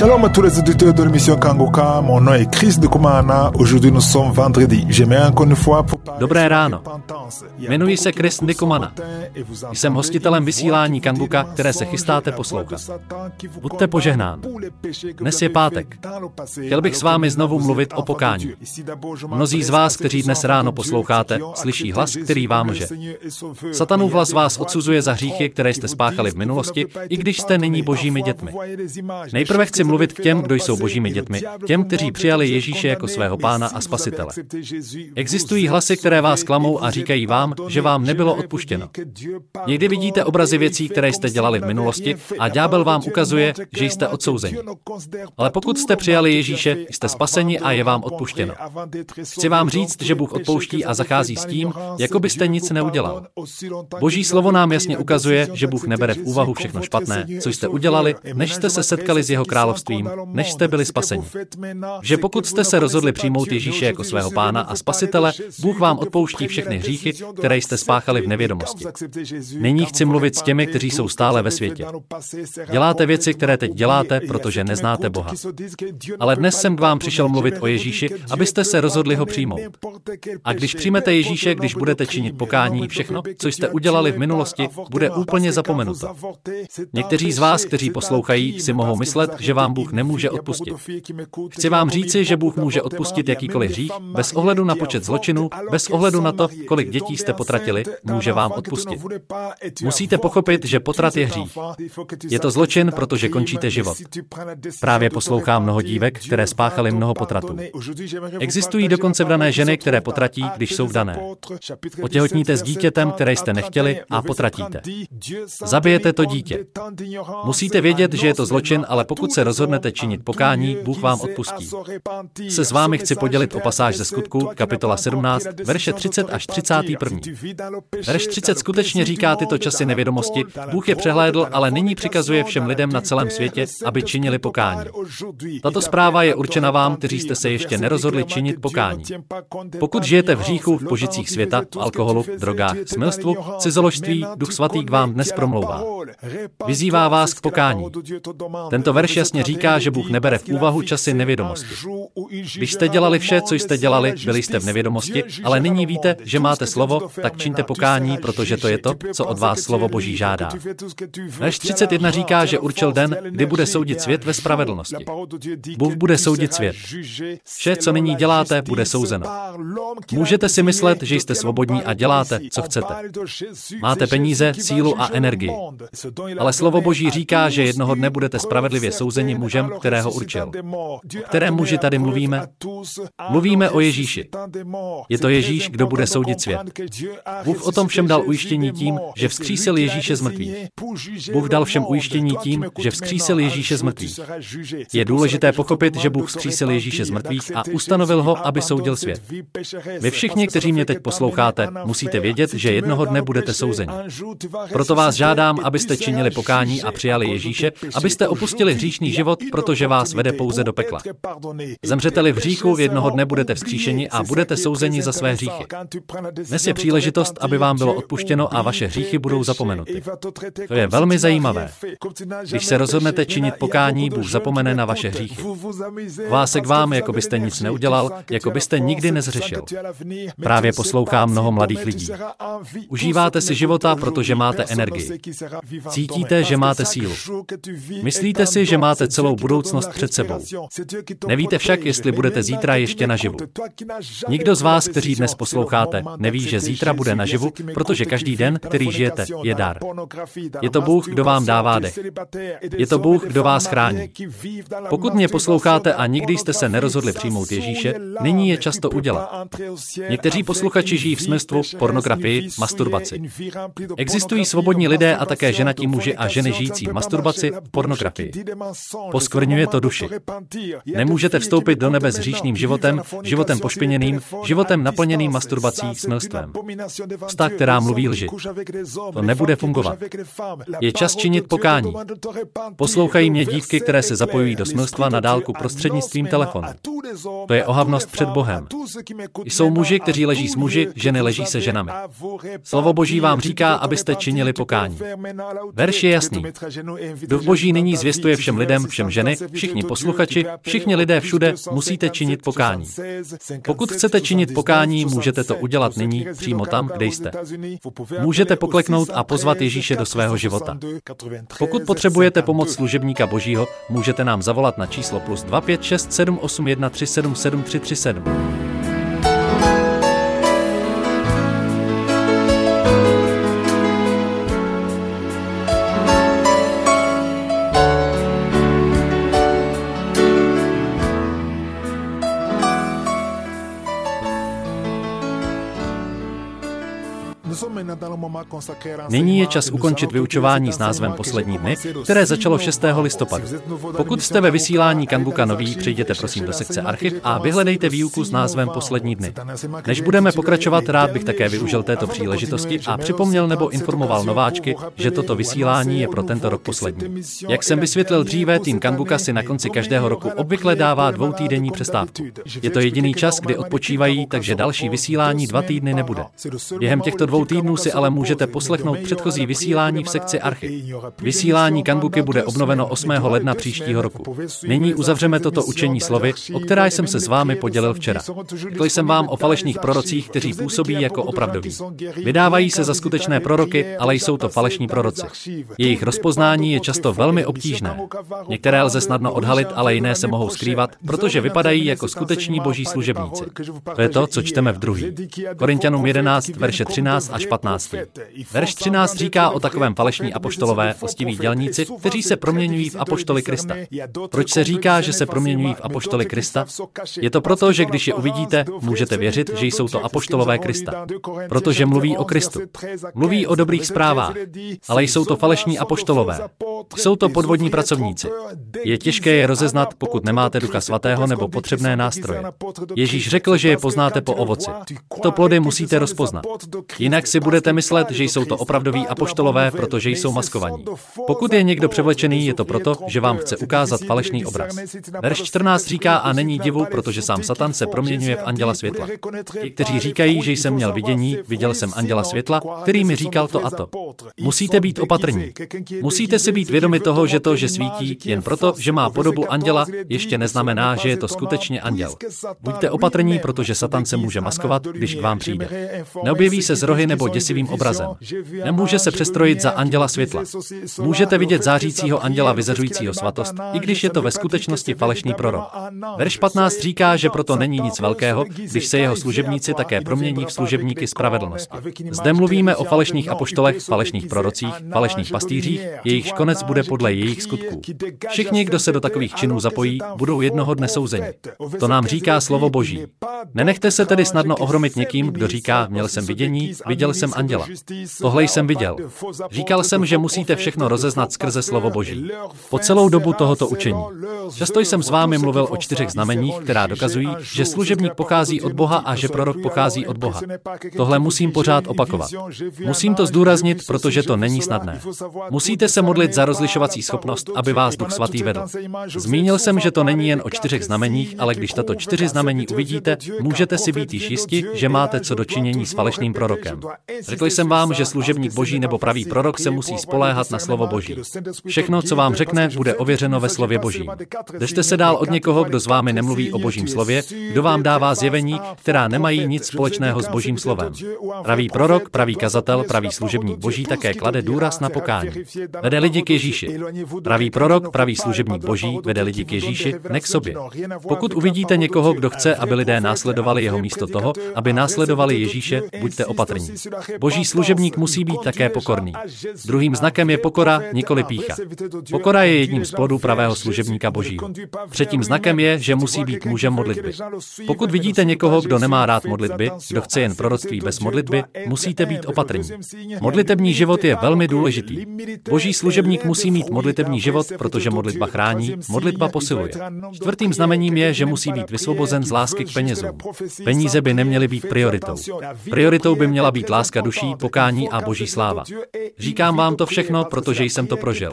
Shalom à tous les auditeurs de l'émission Kangoka, mon nom est Chris de Kumana. Aujourd'hui nous sommes vendredi. J'aimerais encore une fois pour parler. Dobré ráno. Jmenuji se Chris Ndikumana. Jsem hostitelem vysílání Kanguka, které se chystáte poslouchat. Buďte požehnán. Dnes je pátek. Chtěl bych s vámi znovu mluvit o pokání. Mnozí z vás, kteří dnes ráno posloucháte, slyší hlas, který vám lže. Satanův hlas vás odsuzuje za hříchy, které jste spáchali v minulosti, i když jste nyní božími dětmi. Nejprve chci mluvit k těm, kdo jsou božími dětmi, těm, kteří přijali Ježíše jako svého pána a spasitele. Existují hlasy, které vás klamou a říkají vám, že vám nebylo odpuštěno. Někdy vidíte obrazy věcí, které jste dělali v minulosti a ďábel vám ukazuje, že jste odsouzeni. Ale pokud jste přijali Ježíše, jste spaseni a je vám odpuštěno. Chci vám říct, že Bůh odpouští a zachází s tím, jako byste nic neudělal. Boží slovo nám jasně ukazuje, že Bůh nebere v úvahu všechno špatné, co jste udělali, než jste se setkali s jeho královstvím, než jste byli spaseni. Že pokud jste se rozhodli přijmout Ježíše jako svého pána a spasitele, Bůh vám odpouští všechny hříchy, které jste spáchali v nevědomosti. Nyní chci mluvit s těmi, kteří jsou stále ve světě. Děláte věci, které teď děláte, protože neznáte Boha. Ale dnes jsem k vám přišel mluvit o Ježíši, abyste se rozhodli ho přijmout. A když přijmete Ježíše, když budete činit pokání, všechno, co jste udělali v minulosti, bude úplně zapomenuto. Někteří z vás, kteří poslouchají, si mohou myslet, že vám Bůh nemůže odpustit. Chci vám říci, že Bůh může odpustit jakýkoliv hřích, bez ohledu na počet zločinů, bez ohledu na to, kolik dětí jste potratili, může vám odpustit. Musíte pochopit, že potrat je hřích. Je to zločin, protože končíte život. Právě poslouchám mnoho dívek, které spáchaly mnoho potratů. Existují dokonce vdané ženy, které potratí, když jsou vdané. Otěhotníte s dítětem, které jste nechtěli, a potratíte. Zabijete to dítě. Musíte vědět, že je to zločin, ale pokud se rozhodnete činit pokání, Bůh vám odpustí. Se s vámi chci podělit o pasáž ze Skutků, kapitola 17, verše 30 až 31. Verš 30 skutečně říká tyto časy nevědomosti. Bůh je přehlédl, ale nyní přikazuje všem lidem na celém světě, aby činili pokání. Tato zpráva je určena vám, kteří jste se ještě nerozhodli činit pokání. Pokud žijete v hříchu, v požitcích světa, v alkoholu, drogách, smilstvu, cizoložství, Duch svatý k vám dnes promlouvá. Vyzývá vás k pokání. Tento verš jasně říká, že Bůh nebere v úvahu časy nevědomosti. Když jste dělali vše, co jste dělali, byli jste v nevědomosti, ale nyní víte, že máte slovo, tak čiňte pokání, protože to je to, co od vás slovo Boží žádá. Verš 31 říká, že určil den, kdy bude soudit svět ve spravedlnosti. Bůh bude soudit svět. Vše, co nyní děláte, bude souzeno. Můžete si myslet, že jste svobodní a děláte, co chcete. Máte peníze, sílu a energii. Ale slovo Boží říká, že jednoho dne budete spravedlivě souzeni mužem, kterého určil. O kterém muži tady mluvíme? Mluvíme o Ježíši. Je to Ježíš, kdo bude soudit svět. Bůh o tom všem dal ujištění tím, že vzkřísil Ježíše z mrtvých. Bůh dal všem ujištění tím, že vzkřísil Ježíše z mrtvých. Je důležité pochopit, že Bůh vzkřísil Ježíše z mrtvých a ustanovil ho, aby soudil svět. Vy všichni, kteří mě teď posloucháte, musíte vědět, že jednoho dne budete souzeni. Proto vás žádám, abyste činili pokání a přijali Ježíše, abyste opustili hříšný život, protože vás vede pouze do pekla. Zemřete-li v hříchu, jednoho dne budete vzkříšeni a budete souzeni za své hříchy. Dnes je příležitost, aby vám bylo odpuštěno a vaše hříchy budou zapomenuty. To je velmi zajímavé. Když se rozhodnete činit pokání, Bůh zapomene na vaše hříchy. Chová se k vám, jako byste nic neudělal, jako byste nikdy nezřešil. Právě poslouchám mnoho mladých lidí. Užíváte si života, protože máte energii. Cítíte, že máte sílu. Myslíte si, že máte celou budoucnost před sebou. Nevíte však, jestli budete zítra ještě naživu. Nikdo z vás, kteří dnes posloucháte, neví, že zítra bude naživu, protože každý den, který žijete, je dar. Je to Bůh, kdo vám dává dech. Je to Bůh, kdo vás chrání. Pokud mě posloucháte a nikdy jste se nerozhodli přijmout Ježíše, nyní je čas to udělat. Někteří posluchači žijí v smilstvu, pornografii, masturbaci. Existují svobodní lidé a také ženatí muži a ženy žijící v masturbaci, pornografii. Poskvrňuje to duši. Nemůžete vstoupit do nebe s hříšným životem, životem pošpiněným, životem naplněným masturbací, smilstvem. Vztah, která mluví lži. To nebude fungovat. Je čas činit pokání. Poslouchají mě dívky, které se zapojují do smilstva na dálku prostřednictvím telefonu. To je ohavnost před Bohem. Jsou muži, kteří leží s muži, ženy leží se ženami. Slovo Boží vám říká, abyste činili pokání. Verš je jasný. Duch Boží nyní zvěstuje všem lidem, ovšem ženy, všichni posluchači, všichni lidé všude musíte činit pokání. Pokud chcete činit pokání, můžete to udělat nyní, přímo tam, kde jste. Můžete pokleknout a pozvat Ježíše do svého života. Pokud potřebujete pomoc služebníka Božího, můžete nám zavolat na číslo +256 781 377 337. Nyní je čas ukončit vyučování s názvem Poslední dny, které začalo 6. listopadu. Pokud jste ve vysílání Kanguka nový, přijděte prosím do sekce Archiv a vyhledejte výuku s názvem Poslední dny. Než budeme pokračovat, rád bych také využil této příležitosti a připomněl nebo informoval nováčky, že toto vysílání je pro tento rok poslední. Jak jsem vysvětlil dříve, tým Kanguka si na konci každého roku obvykle dává 2týdenní přestávku. Je to jediný čas, kdy odpočívají, takže další vysílání 2 týdny nebude. Během těchto 2 týdnů si ale můžete poslechnout předchozí vysílání v sekci Archiv. Vysílání Kanguky bude obnoveno 8. ledna příštího roku. Nyní uzavřeme toto učení slovy, o která jsem se s vámi podělil včera. Řekl jsem vám o falešných prorocích, kteří působí jako opravdoví. Vydávají se za skutečné proroky, ale jsou to falešní proroci. Jejich rozpoznání je často velmi obtížné. Některé lze snadno odhalit, ale jiné se mohou skrývat, protože vypadají jako skuteční boží služebníci. To je to, co čteme v 2. Korinťanům 11, verše 13 až 15. Verš 13 říká o takovém falešní apoštolové, lstiví dělníci, kteří se proměňují v apoštoly Krista. Proč se říká, že se proměňují v apoštoly Krista? Je to proto, že když je uvidíte, můžete věřit, že jsou to apoštolové Krista. Protože mluví o Kristu. Mluví o dobrých zprávách, ale jsou to falešní apoštolové. Jsou to podvodní pracovníci. Je těžké je rozeznat, pokud nemáte Ducha Svatého nebo potřebné nástroje. Ježíš řekl, že je poznáte po ovoci. To plody musíte rozpoznat. Jinak si budete myslet, že jsou to opravdoví apoštolové, protože jsou maskovaní. Pokud je někdo převlečený, je to proto, že vám chce ukázat falešný obraz. Verš 14 říká a není divu, protože sám Satan se proměňuje v anděla světla. Ti, kteří říkají, že jsem měl vidění, viděl jsem anděla světla, který mi říkal to a to. Musíte být opatrní. Musíte si být vědomi toho, že svítí jen proto, že má podobu anděla, ještě neznamená, že je to skutečně anděl. Buďte opatrní, protože Satan se může maskovat, když k vám přijde. Neobjeví se z rohy nebo děsivým obrazem. Nemůže se přestrojit za anděla světla. Můžete vidět zářícího anděla vyzařujícího svatost, i když je to ve skutečnosti falešný prorok. Verš 15 říká, že proto není nic velkého, když se jeho služebníci také promění v služebníky spravedlnosti. Zde mluvíme o falešných apoštolech, falešných prorocích, falešných pastýřích, jejichž konec bude podle jejich skutků. Všichni, kdo se do takových činů zapojí, budou jednoho dne souzeni. To nám říká slovo Boží. Nenechte se tedy snadno ohromit někým, kdo říká, měl jsem vidění, viděl jsem anděla. Tohle jsem viděl. Říkal jsem, že musíte všechno rozeznat skrze slovo Boží. Po celou dobu tohoto učení. Často jsem s vámi mluvil o 4 znameních, která dokazují, že služebník pochází od Boha a že prorok pochází od Boha. Tohle musím pořád opakovat. Musím to zdůraznit, protože to není snadné. Musíte se modlit za rozlišovací schopnost, aby vás Duch Svatý vedl. Zmínil jsem, že to není jen o 4 znameních, ale když tato 4 znamení uvidíte, můžete si být již jisti, že máte co do činění s falešným prorokem. Řekl jsem vám, že služebník Boží nebo pravý prorok se musí spoléhat na slovo Boží. Všechno, co vám řekne, bude ověřeno ve slově Božím. Držte se dál od někoho, kdo s vámi nemluví o Božím slově, kdo vám dává zjevení, která nemají nic společného s Božím slovem. Pravý prorok, pravý kazatel, pravý služebník Boží také klade důraz na pokání. Vede lidi k Ježíši. Pravý prorok, pravý služebník Boží vede lidi k Ježíši, ne k sobě. Pokud uvidíte někoho, kdo chce, aby lidé následovali jeho místo toho, aby následovali Ježíše, buďte opatrní. Boží služebník musí být také pokorný. Druhým znakem je pokora, nikoli pýcha. Pokora je jedním z plodů pravého služebníka Božího. Třetím znakem je, že musí být mužem modlitby. Pokud vidíte někoho, kdo nemá rád modlitby, kdo chce jen proroctví bez modlitby, musíte být opatrní. Modlitební život je velmi důležitý. Boží služebník musí mít modlitební život, protože modlitba chrání, modlitba posiluje. Čtvrtým znamením je, že musí být vysvobozen z lásky k penězům. Peníze by neměly být prioritou. Prioritou by měla být láska duší, pokání a Boží sláva. Říkám vám to všechno, protože jsem to prožil.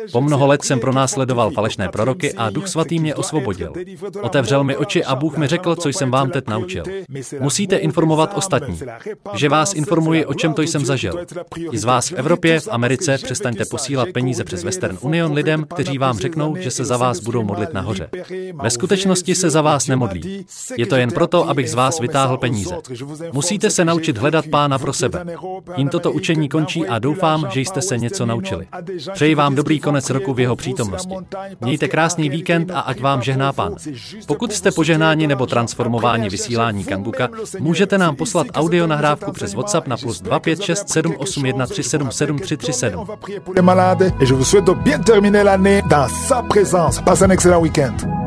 Po mnoho let jsem pronásledoval falešné proroky a Duch Svatý mě osvobodil. Otevřel mi oči a Bůh mi řekl, co jsem vám teď naučil. Musíte informovat ostatní. Že vás informuji, o čem to jsem zažil. I z vás v Evropě, v Americe přestaňte posílat peníze přes Western Union lidem, kteří vám řeknou, že se za vás budou modlit nahoře. Ve skutečnosti se za vás nemodlí. Je to jen proto, abych z vás vytáhl peníze. Musíte se naučit hledat Pána pro sebe. Tím toto učení končí a doufám, že jste se něco naučili. Přeji vám dobrý konec roku v jeho přítomnosti. Mějte krásný víkend a ať vám žehná Pán. Pokud jste požehnáni nebo transformováni vysílání Kanguka, můžete nám poslat audio nahrávku přes WhatsApp na +256 781 377 337. Et je vous souhaite de bien terminer l'année dans sa présence. Passez un excellent week-end.